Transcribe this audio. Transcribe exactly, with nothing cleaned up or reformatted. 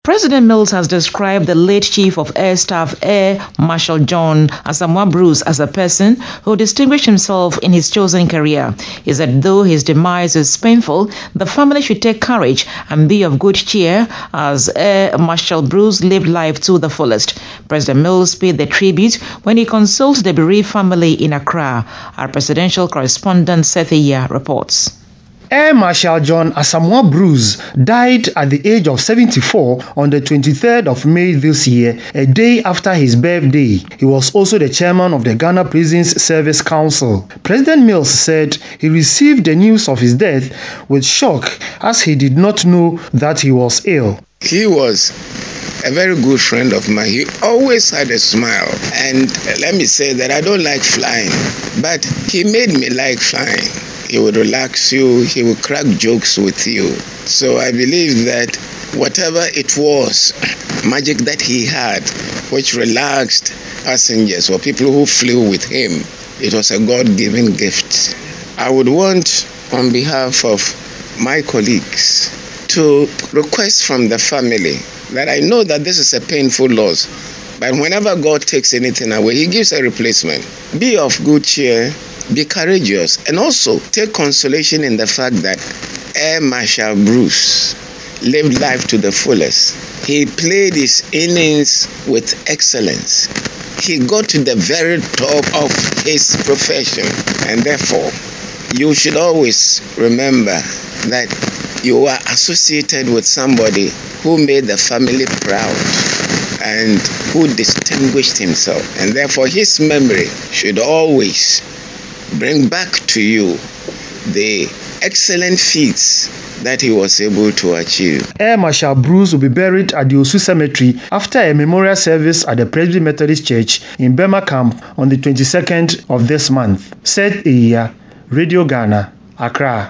President Mills has described the late Chief of Air Staff Air Marshal John Asamoah Bruce as a person who distinguished himself in his chosen career. He said though his demise is painful, the family should take courage and be of good cheer as Air Marshal Bruce lived life to the fullest. President Mills paid the tribute when he consoled the bereaved family in Accra. Our presidential correspondent Sethiya reports. Air Marshal John Asamoah Bruce died at the age of seventy-four on the twenty-third of May this year, a day after his birthday. He was also the chairman of the Ghana Prisons Service Council. President Mills said he received the news of his death with shock as he did not know that he was ill. He was a very good friend of mine. He always had a smile. And let me say that I don't like flying, but he made me like flying. He would relax you, he would crack jokes with you. So I believe that whatever it was, magic that he had, which relaxed passengers or people who flew with him, it was a God-given gift. I would want, on behalf of my colleagues, to request from the family that I know that this is a painful loss, but whenever God takes anything away, he gives a replacement. Be of good cheer, be courageous, and also take consolation in the fact that Air Marshal Bruce lived life to the fullest. He played his innings with excellence. He got to the very top of his profession, and therefore you should always remember that you are associated with somebody who made the family proud and who distinguished himself, and therefore his memory should always bring back to you the excellent feats that he was able to achieve. Air Marshal Bruce will be buried at the Osu Cemetery after a memorial service at the Presbyterian Methodist Church in Burma Camp on the twenty-second of this month. Sethiya, Radio Ghana, Accra.